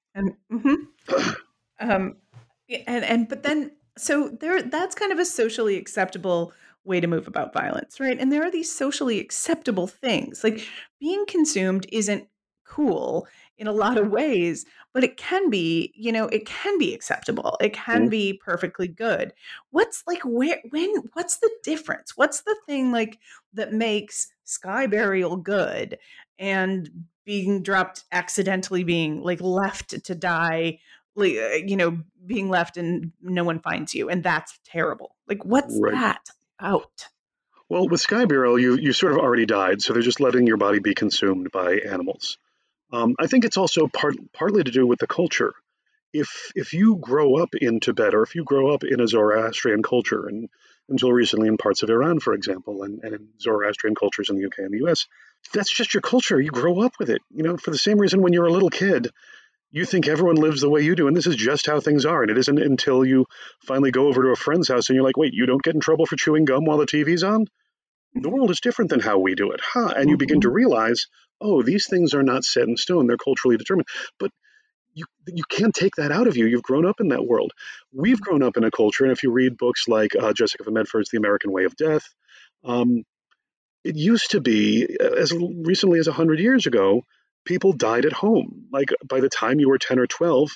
but then that's kind of a socially acceptable way to move about violence, right? And there are these socially acceptable things, like being consumed isn't cool in a lot of ways, but it can be, it can be acceptable. It can be perfectly good. What's the difference? What's the thing like that makes sky burial good and being dropped accidentally, being like left to die, like, being left and no one finds you, and that's terrible. Like, what's that out? Well, with sky burial, you sort of already died, so they're just letting your body be consumed by animals. I think it's also partly to do with the culture. If you grow up in Tibet, or if you grow up in a Zoroastrian culture, and until recently in parts of Iran, for example, and in Zoroastrian cultures in the UK and the US, that's just your culture. You grow up with it. For the same reason when you're a little kid, you think everyone lives the way you do, and this is just how things are. And it isn't until you finally go over to a friend's house and you're like, wait, you don't get in trouble for chewing gum while the TV's on? The world is different than how we do it. And you begin to realize, oh, these things are not set in stone. They're culturally determined. But you can't take that out of you. You've grown up in that world. We've grown up in a culture, and if you read books like Jessica Van Medford's The American Way of Death, it used to be, as recently as 100 years ago, people died at home. Like by the time you were 10 or 12,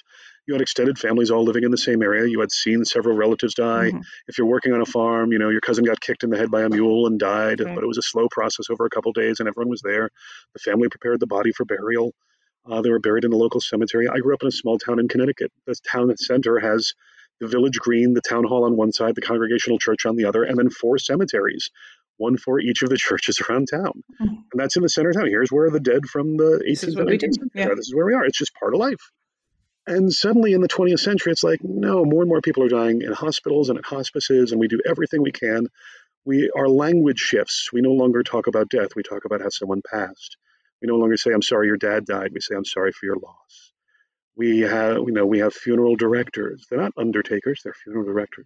You had extended families all living in the same area. You had seen several relatives die. Mm-hmm. If you're working on a farm, your cousin got kicked in the head by a mule and died, Right. but it was a slow process over a couple of days, and everyone was there. The family prepared the body for burial. They were buried in the local cemetery. I grew up in a small town in Connecticut. The town center has the village green, the town hall on one side, the Congregational Church on the other, and then 4 cemeteries, one for each of the churches around town. Mm-hmm. And that's in the center of town. Here's where the dead from the This is 18th what and we 19th do. century Yeah. are. This is where we are. It's just part of life. And suddenly in the 20th century, it's like, no, more and more people are dying in hospitals and at hospices, and we do everything we can. Our language shifts. We no longer talk about death. We talk about how someone passed. We no longer say, I'm sorry your dad died. We say, I'm sorry for your loss. We have funeral directors. They're not undertakers, they're funeral directors.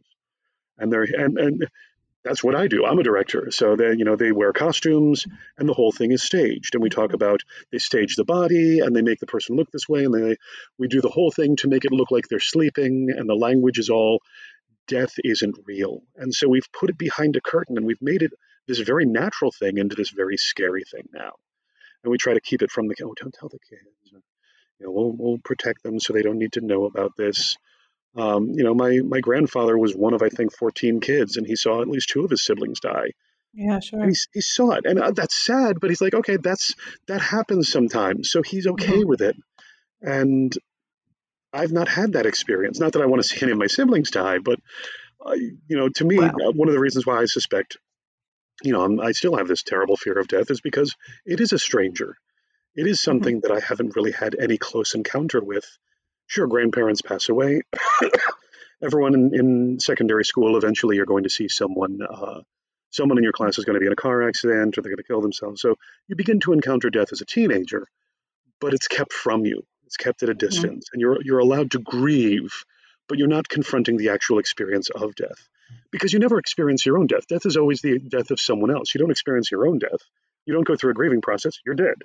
And that's what I do. I'm a director. So they wear costumes and the whole thing is staged. And we talk about, they stage the body and they make the person look this way. And we do the whole thing to make it look like they're sleeping. And the language is all, death isn't real. And so we've put it behind a curtain and we've made it this very natural thing into this very scary thing now. And we try to keep it from the, don't tell the kids. We'll protect them so they don't need to know about this. My grandfather was one of, I think, 14 kids, and he saw at least 2 of his siblings die. Yeah, sure. And he saw it, and that's sad. But he's like, okay, that happens sometimes, so he's okay with it. And I've not had that experience. Not that I want to see any of my siblings die, but to me, one of the reasons why I suspect, I still have this terrible fear of death is because it is a stranger. It is something that I haven't really had any close encounter with. Sure, grandparents pass away. Everyone in secondary school, eventually you're going to see someone in your class is going to be in a car accident or they're going to kill themselves. So you begin to encounter death as a teenager, but it's kept from you. It's kept at a distance, and you're allowed to grieve, but you're not confronting the actual experience of death because you never experience your own death. Death is always the death of someone else. You don't experience your own death. You don't go through a grieving process. You're dead.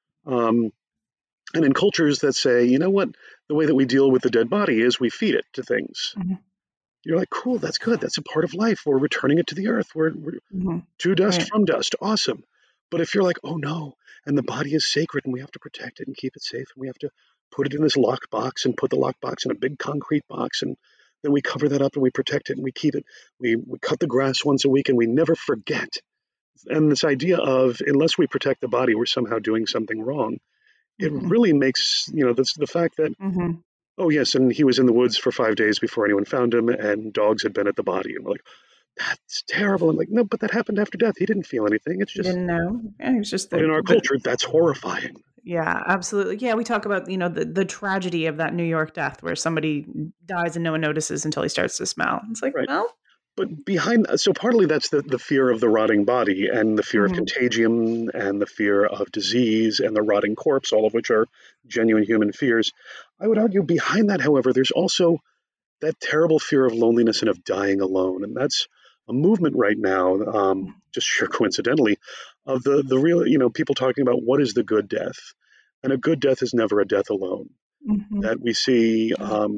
And in cultures that say, you know what, the way that we deal with the dead body is we feed it to things. You're like, cool, that's good. That's a part of life. We're returning it to the earth. We're to dust, from dust. Awesome. But if you're like, oh no, and the body is sacred and we have to protect it and keep it safe and we have to put it in this lock box and put the lock box in a big concrete box and then we cover that up and we protect it and we keep it. We cut the grass once a week and we never forget. And this idea of, unless we protect the body, we're somehow doing something wrong. It really makes, the fact that, oh, yes, and he was in the woods for 5 days before anyone found him, and dogs had been at the body. And we're like, that's terrible. I'm like, no, but that happened after death. He didn't feel anything. It's just, he didn't know. Yeah, it was just but in our culture, that's horrifying. Yeah, absolutely. Yeah, we talk about, the tragedy of that New York death where somebody dies and no one notices until he starts to smell. It's like, well. But so partly that's the fear of the rotting body and the fear of contagion and the fear of disease and the rotting corpse, all of which are genuine human fears. I would argue behind that, however, there's also that terrible fear of loneliness and of dying alone. And that's a movement right now, just sheer coincidentally, of the real, people talking about what is the good death. And a good death is never a death alone. That we see,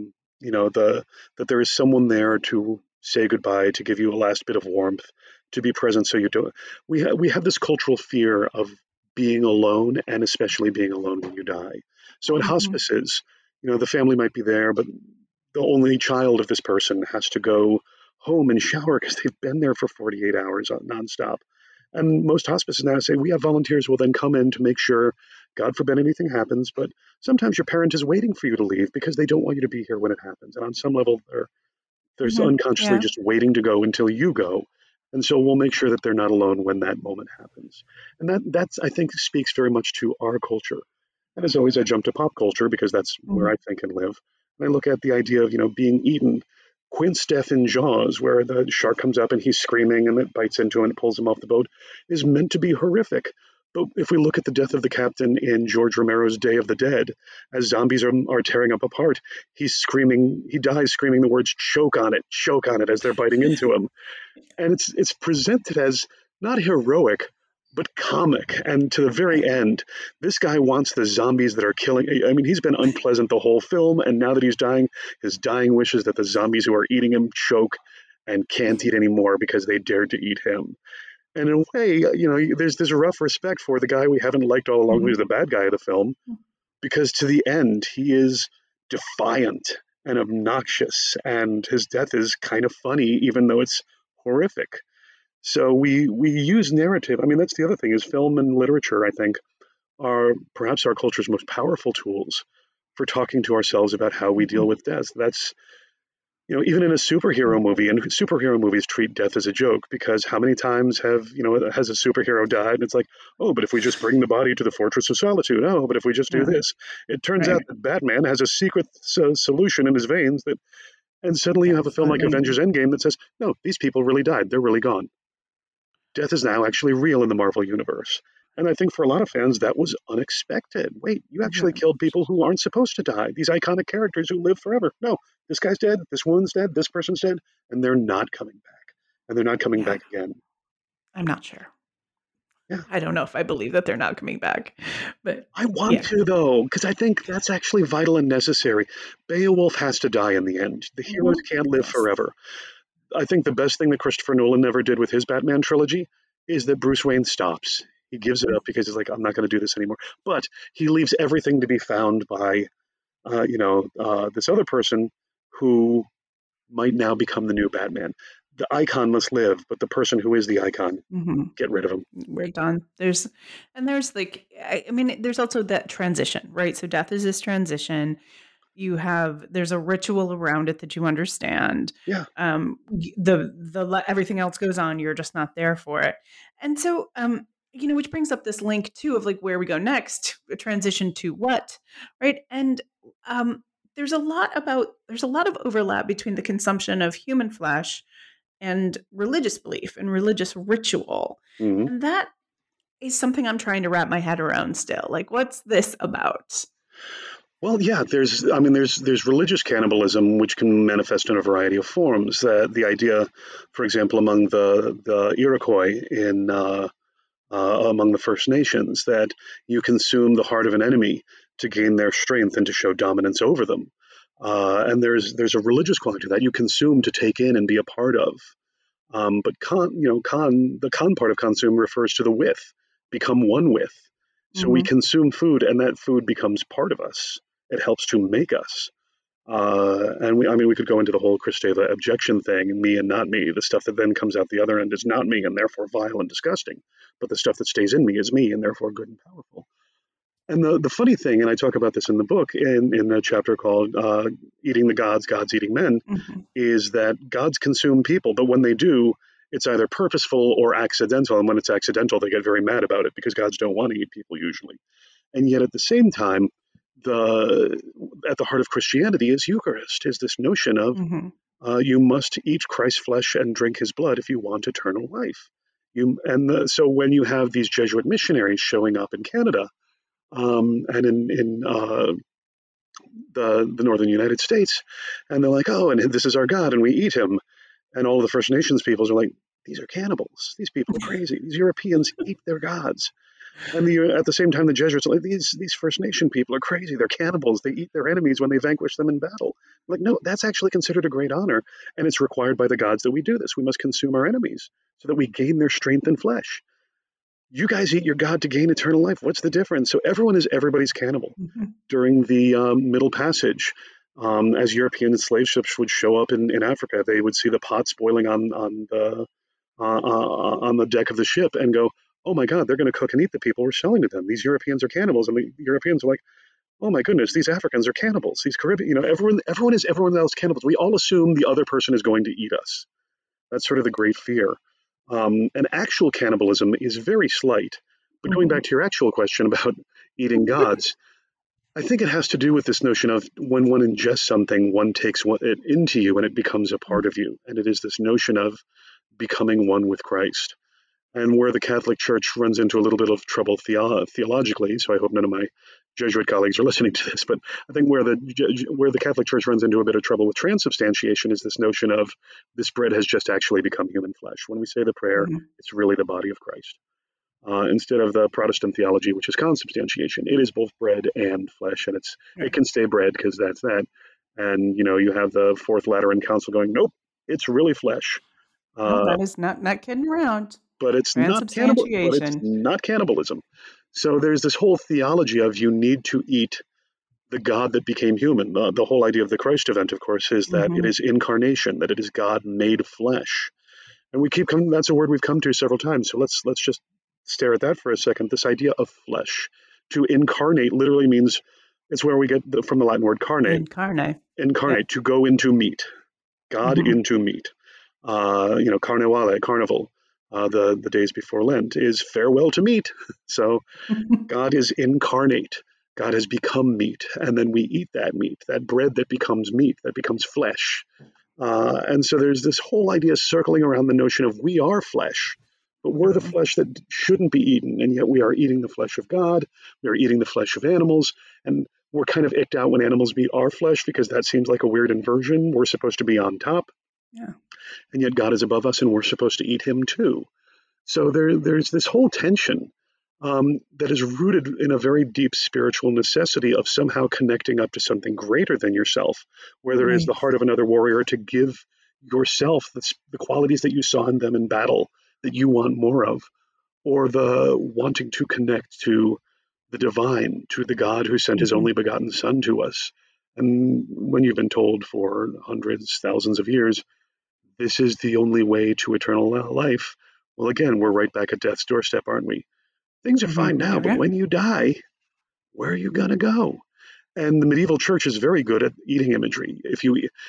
that there is someone there to say goodbye, to give you a last bit of warmth, to be present so you don't. We have this cultural fear of being alone, and especially being alone when you die. So in hospices, the family might be there, but the only child of this person has to go home and shower because they've been there for 48 hours nonstop. And most hospices now say, we have volunteers who will then come in to make sure, God forbid anything happens, but sometimes your parent is waiting for you to leave because they don't want you to be here when it happens. And on some level, they're unconsciously just waiting to go until you go. And so we'll make sure that they're not alone when that moment happens. And that's, I think, speaks very much to our culture. And as always, I jump to pop culture because that's where I think and live. And I look at the idea of, being eaten. Quint's death in Jaws, where the shark comes up and he's screaming and it bites into him and pulls him off the boat, is meant to be horrific. But if we look at the death of the captain in George Romero's Day of the Dead, as zombies are tearing up apart, he dies screaming the words, choke on it, as they're biting into him. And it's presented as not heroic, but comic. And to the very end, this guy wants the zombies that are killing. I mean, he's been unpleasant the whole film. And now that he's dying, his dying wish is that the zombies who are eating him choke and can't eat anymore because they dared to eat him. And in a way, there's a rough respect for the guy we haven't liked all along, who's the bad guy of the film, because to the end, he is defiant and obnoxious, and his death is kind of funny, even though it's horrific. So we use narrative. I mean, that's the other thing is film and literature, I think, are perhaps our culture's most powerful tools for talking to ourselves about how we deal with death. That's, even in a superhero movie, and superhero movies treat death as a joke because how many times has a superhero died? And it's like, oh, but if we just bring the body to the Fortress of Solitude, oh, but if we just do this, it turns out that Batman has a secret solution in his veins and suddenly you have a film like Avengers Endgame that says, no, these people really died. They're really gone. Death is now actually real in the Marvel universe. And I think for a lot of fans, that was unexpected. Wait, you actually killed people who aren't supposed to die. These iconic characters who live forever. No, this guy's dead, this woman's dead, this person's dead, and they're not coming back. And they're not coming back again. I'm not sure. Yeah. I don't know if I believe that they're not coming back. But I want to, though, because I think that's actually vital and necessary. Beowulf has to die in the end. The heroes can't live forever. I think the best thing that Christopher Nolan never did with his Batman trilogy is that Bruce Wayne stops. He gives it up because he's like, I'm not going to do this anymore. But he leaves everything to be found by, this other person who might now become the new Batman. The icon must live, but the person who is the icon, get rid of him. We're done. There's also that transition, right? So death is this transition. There's a ritual around it that you understand. Yeah. Everything else goes on. You're just not there for it. And so, which brings up this link too of like where we go next, a transition to what, right? And there's a lot of overlap between the consumption of human flesh and religious belief and religious ritual. And that is something I'm trying to wrap my head around still. Like, what's this about? Well, yeah, there's religious cannibalism, which can manifest in a variety of forms. The idea, for example, among the Iroquois among the First Nations, that you consume the heart of an enemy to gain their strength and to show dominance over them. And there's a religious quality to that. You consume to take in and be a part of. But the con part of consume refers to the with, become one with. So we consume food, and that food becomes part of us. It helps to make us. And we could go into the whole Kristeva objection thing, me and not me. The stuff that then comes out the other end is not me and therefore vile and disgusting. But the stuff that stays in me is me and therefore good and powerful. And the funny thing, and I talk about this in the book in a chapter called Eating the Gods, Gods Eating Men, is that gods consume people. But when they do, it's either purposeful or accidental. And when it's accidental, they get very mad about it because gods don't want to eat people usually. And yet at the same time, at the heart of Christianity is Eucharist, is this notion of you must eat Christ's flesh and drink his blood if you want eternal life. So when you have these Jesuit missionaries showing up in Canada and in the northern United States, and they're like, oh, and this is our God, and we eat him, and all of the First Nations peoples are like, these are cannibals. These people are crazy. These Europeans eat their gods. And at the same time, the Jesuits are like, these First Nation people are crazy. They're cannibals. They eat their enemies when they vanquish them in battle. Like, no, that's actually considered a great honor. And it's required by the gods that we do this. We must consume our enemies so that we gain their strength and flesh. You guys eat your God to gain eternal life. What's the difference? So everyone is everybody's cannibal. During the Middle Passage, as European slave ships would show up in Africa, they would see the pots boiling on the deck of the ship and go, oh my God, they're going to cook and eat the people we're selling to them. These Europeans are cannibals. And the Europeans are like, oh my goodness, these Africans are cannibals. These Caribbean, everyone is everyone else cannibals. We all assume the other person is going to eat us. That's sort of the great fear. And actual cannibalism is very slight. But going back to your actual question about eating gods, I think it has to do with this notion of when one ingests something, one takes it into you and it becomes a part of you. And it is this notion of becoming one with Christ. And where the Catholic Church runs into a little bit of trouble theologically, so I hope none of my Jesuit colleagues are listening to this, but I think where the Catholic Church runs into a bit of trouble with transubstantiation is this notion of this bread has just actually become human flesh. When we say the prayer, it's really the body of Christ. Instead of the Protestant theology, which is consubstantiation, it is both bread and flesh, and it can stay bread because that's that. And you have the Fourth Lateran Council going, nope, it's really flesh. That is not kidding around. But it's not cannibalism. So there's this whole theology of you need to eat the God that became human. The whole idea of the Christ event, of course, is that it is incarnation, that it is God made flesh. And we keep coming, that's a word we've come to several times. So let's just stare at that for a second. This idea of flesh. To incarnate literally means, it's where we get from the Latin word carne. Incarnate. Incarnate, to go into meat. God into meat. Carnevale, carnival, the days before Lent, is farewell to meat. So God is incarnate. God has become meat, and then we eat that meat, that bread that becomes meat, that becomes flesh. And so there's this whole idea circling around the notion of we are flesh, but we're the flesh that shouldn't be eaten, and yet we are eating the flesh of God, we are eating the flesh of animals, and we're kind of icked out when animals eat our flesh because that seems like a weird inversion. We're supposed to be on top, and yet God is above us, and we're supposed to eat him too. So there's this whole tension that is rooted in a very deep spiritual necessity of somehow connecting up to something greater than yourself, whether it is the heart of another warrior to give yourself the qualities that you saw in them in battle that you want more of, or the wanting to connect to the divine, to the God who sent his only begotten Son to us. And when you've been told for hundreds, thousands of years, this is the only way to eternal life, well, again, we're right back at death's doorstep, aren't we? Things are fine now, but when you die, where are you going to go? And the medieval church is very good at eating imagery. If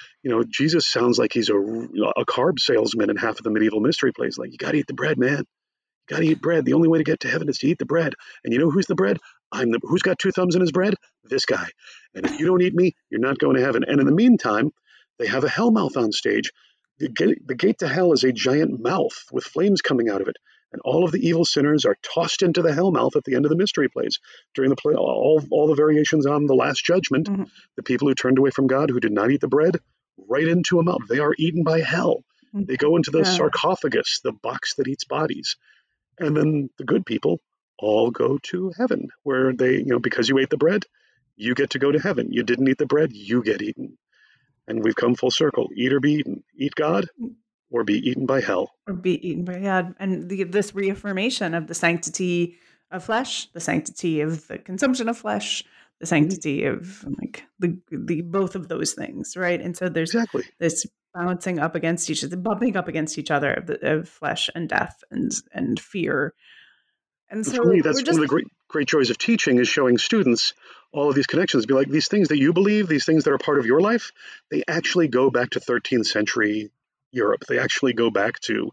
Jesus sounds like he's a carb salesman in half of the medieval mystery plays. Like, you got to eat the bread, man. You got to eat bread. The only way to get to heaven is to eat the bread. And you know who's the bread? Who's got two thumbs in his bread? This guy. And if you don't eat me, you're not going to heaven. And in the meantime, they have a hell mouth on stage. The gate to hell is a giant mouth with flames coming out of it. And all of the evil sinners are tossed into the hell mouth at the end of the mystery plays. During the play, all the variations on the Last Judgment, the people who turned away from God, who did not eat the bread, right into a mouth. They are eaten by hell. They go into the sarcophagus, the box that eats bodies. And then the good people all go to heaven, where they, because you ate the bread, you get to go to heaven. You didn't eat the bread, you get eaten. And we've come full circle. Eat or be eaten. Eat God, or be eaten by hell. Or be eaten by God. And this reaffirmation of the sanctity of flesh, the sanctity of the consumption of flesh, the sanctity of the both of those things, right? And so there's this bouncing up against each other, bumping up against each other of flesh and death and fear. And so for me, that's one of the great joys of teaching, is showing students all of these connections. Be like, these things that you believe, these things that are part of your life, they actually go back to 13th century Europe. They actually go back to,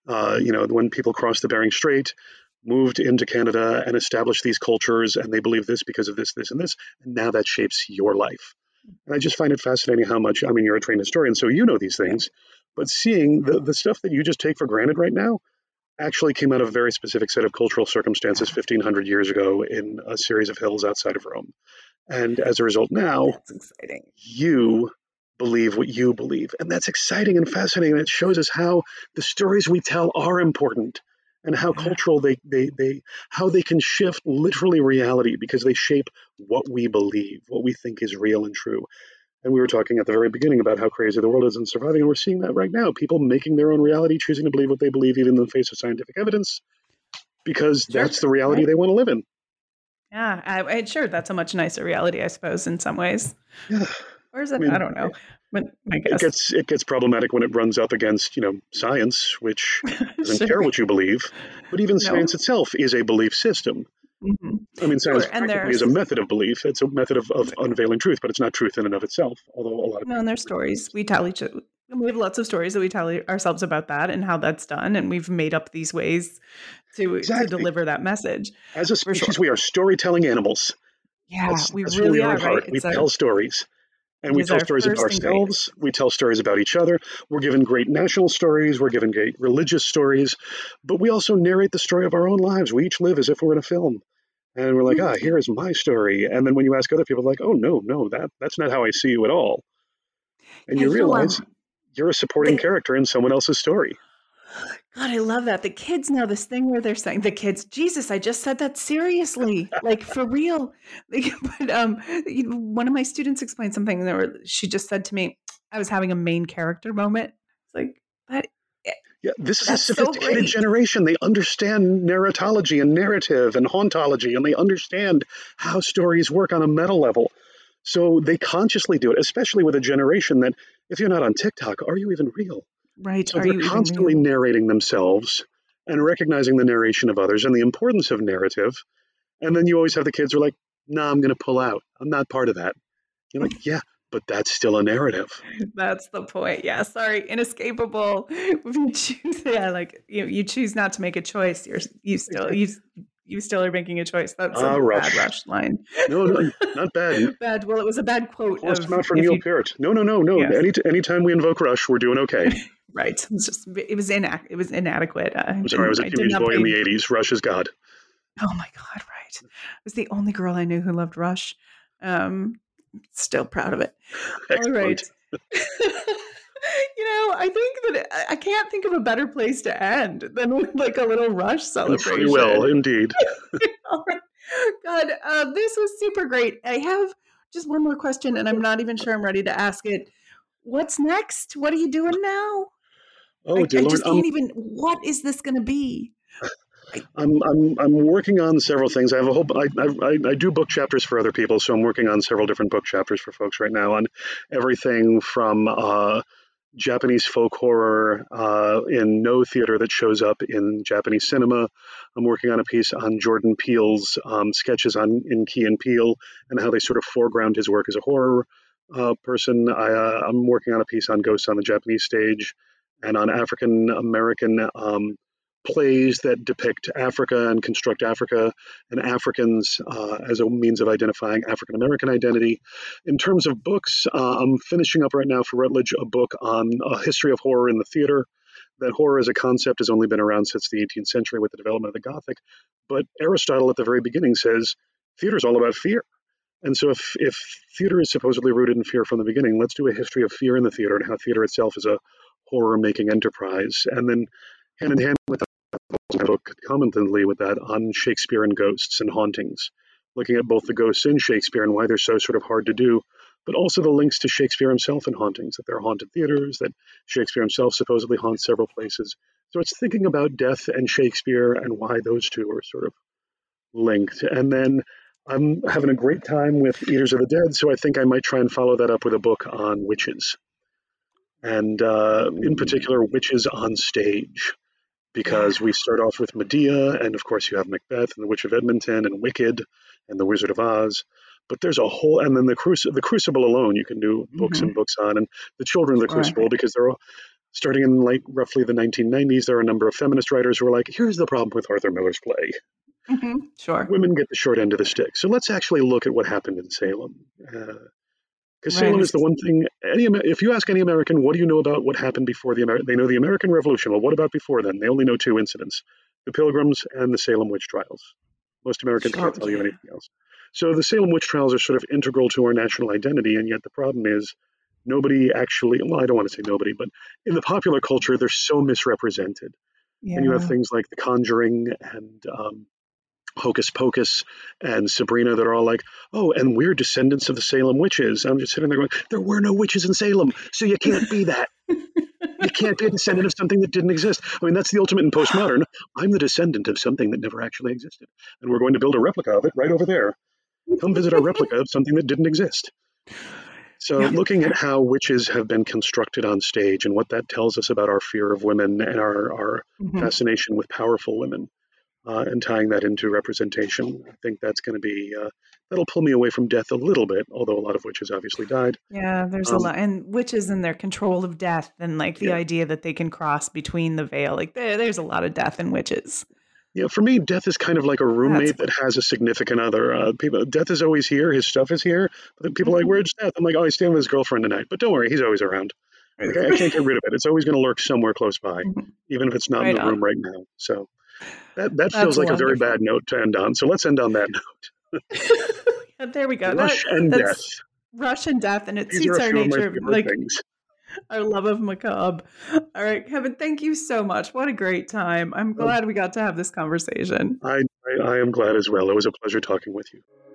when people crossed the Bering Strait, moved into Canada and established these cultures, and they believe this because of this, this, and this, and now that shapes your life. And I just find it fascinating how much, you're a trained historian, so you know these things, but seeing the stuff that you just take for granted right now actually came out of a very specific set of cultural circumstances 1,500 years ago in a series of hills outside of Rome. And as a result now, that's exciting. You believe what you believe. And that's exciting and fascinating. And it shows us how the stories we tell are important, and how cultural how they can shift literally reality, because they shape what we believe, what we think is real and true. And we were talking at the very beginning about how crazy the world is in surviving, and we're seeing that right now. People making their own reality, choosing to believe what they believe, even in the face of scientific evidence, because that's the reality they want to live in. Yeah, sure. That's a much nicer reality, I suppose, in some ways. Yeah. Or is it? I don't know. But I guess it gets problematic when it runs up against, science, which doesn't care what you believe. But even science itself is a belief system. Science practically is a method of belief. It's a method of unveiling truth, but it's not truth in and of itself. Although a lot of and there's stories we tell each other. We have lots of stories that we tell ourselves about that and how that's done, and we've made up these ways to deliver that message. As a species, we are storytelling animals. Yeah, we really are. Right? We tell stories. And we tell stories about ourselves. We tell stories about each other. We're given great national stories. We're given great religious stories. But we also narrate the story of our own lives. We each live as if we're in a film. And we're like, here is my story. And then when you ask other people, like, oh, no, that's not how I see you at all. And you realize you're a supporting character in someone else's story. God, I love that. The kids know this thing where they're saying, Jesus, I just said that seriously, like for real. But one of my students explained something she just said to me, I was having a main character moment. It's like, that. Yeah, this is a sophisticated generation. They understand narratology and narrative and hauntology, and they understand how stories work on a meta level. So they consciously do it, especially with a generation that, if you're not on TikTok, are you even real? Right. So Are they're you even constantly real? narrating themselves and recognizing the narration of others and the importance of narrative. And then you always have the kids who are like, nah, I'm going to pull out. I'm not part of that. You're like, yeah, but that's still a narrative. That's the point. Yeah. Sorry. Inescapable. If you choose, yeah, like you choose not to make a choice. Exactly. You still are making a choice. That's a Ah, bad Rush. Rush line. No, no, not bad. Bad. Well, it was a bad quote Toss him of out for if Neil you. Peart. No, no, no, no. Yes. Anytime we invoke Rush, we're doing okay. Right. It was inadequate. I'm sorry, I was a I did teenage not boy in pay. the 80s. Rush is God. Oh my God. Right. I was the only girl I knew who loved Rush. Um, Still proud of it. All Excellent. right. I think that I can't think of a better place to end than with like a little Rush And free will, celebration. indeed. God, this was super great. I have just one more question, and I'm not even sure I'm ready to ask it. What's next? What are you doing now? Oh, dear I Lord. just can't even. What is this going to be? I'm working on several things. I have a whole. I do book chapters for other people, so I'm working on several different book chapters for folks right now on everything from Japanese folk horror in no theater that shows up in Japanese cinema. I'm working on a piece on Jordan Peele's sketches in Key and Peele and how they sort of foreground his work as a horror person. I'm working on a piece on ghosts on the Japanese stage and on African American plays that depict Africa and construct Africa and Africans as a means of identifying African American identity. In terms of books, I'm finishing up right now for Routledge a book on a history of horror in the theater. That horror as a concept has only been around since the 18th century with the development of the Gothic. But Aristotle at the very beginning says theater is all about fear. And so if theater is supposedly rooted in fear from the beginning, let's do a history of fear in the theater and how theater itself is a horror making enterprise. And then hand in hand with I book commonly with that on Shakespeare and ghosts and hauntings, looking at both the ghosts in Shakespeare and why they're so sort of hard to do, but also the links to Shakespeare himself and hauntings, that there are haunted theaters, that Shakespeare himself supposedly haunts several places. So it's thinking about death and Shakespeare and why those two are sort of linked. And then I'm having a great time with Eaters of the Dead, so I think I might try and follow that up with a book on witches, and in particular, witches on stage because Yeah. we start off with Medea, and of course you have Macbeth and the Witch of Edmonton and Wicked and the Wizard of Oz. But there's a whole, and then the Crucible alone, you can do books and Hmm. books on, and the children of the Sure. Crucible, because they're all starting in like roughly the 1990s. There are a number of feminist writers who are like, here's the problem with Arthur Miller's play: Sure. women get the short end of the stick. So let's actually look at what happened in Salem. Because Right. Salem is the one thing. If you ask any American, what do you know about what happened before they know the American Revolution. Well, what about before then? They only know two incidents: the Pilgrims and the Salem witch trials. Most Americans Sure. can't tell you Yeah. anything else. So the Salem witch trials are sort of integral to our national identity, and yet the problem is nobody actually. Well, I don't want to say nobody, but in the popular culture, they're so misrepresented. And you have Yeah. things like The Conjuring and Hocus Pocus and Sabrina that are all like, oh, and we're descendants of the Salem witches. I'm just sitting there going, there were no witches in Salem, so you can't be that. You can't be a descendant of something that didn't exist. I mean, that's the ultimate in postmodern. I'm the descendant of something that never actually existed. And we're going to build a replica of it right over there. Come visit our replica of something that didn't exist. So, Yeah. looking at how witches have been constructed on stage and what that tells us about our fear of women and our Mhm. fascination with powerful women, and tying that into representation. I think that's going to be that'll pull me away from death a little bit, although a lot of witches obviously died. Yeah, there's a Um, lot, and witches and their control of death, and like the yeah, idea that they can cross between the veil. Like there's a lot of death in witches. yeah. For me, death is kind of like a That's roommate that has a significant other. Death is always here. His stuff is here. But then people are like, "Where's Death?" I'm like, "Oh, he's staying with his girlfriend tonight." But don't worry, he's always around. Like I can't get rid of it. It's always going to lurk somewhere close by, even if it's not in Right the on. room right now. So that That's feels like a very wonderful. bad note to end on. So let's end on that note. Yeah, there we go. Rush and death. That's Rush and death, and it These are suits a our few of my nature, favorite like things. our love of macabre. All right, Kevin, thank you so much. What a great time. I'm Uh, glad we got to have this conversation. I am glad as well. It was a pleasure talking with you.